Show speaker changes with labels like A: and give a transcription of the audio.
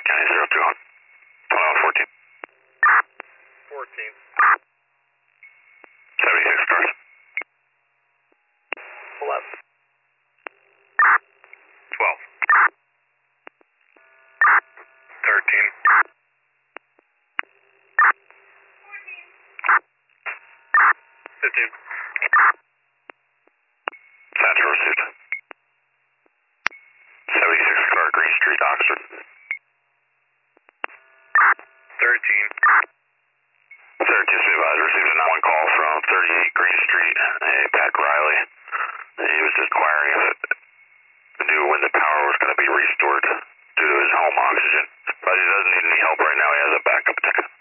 A: County 02, 2114.
B: 14.
A: 76 cars.
B: 11.
A: 12. 13.
B: 15.
A: Satchel received. 76 car, Green Street, Oxford.
B: 13.
A: Syracuse supervisor received a 911 call from 38 Green Street, a Pat Riley. He was just inquiring if it knew when the power was going to be restored due to his home oxygen. But he doesn't need any help right now. He has a backup ticket.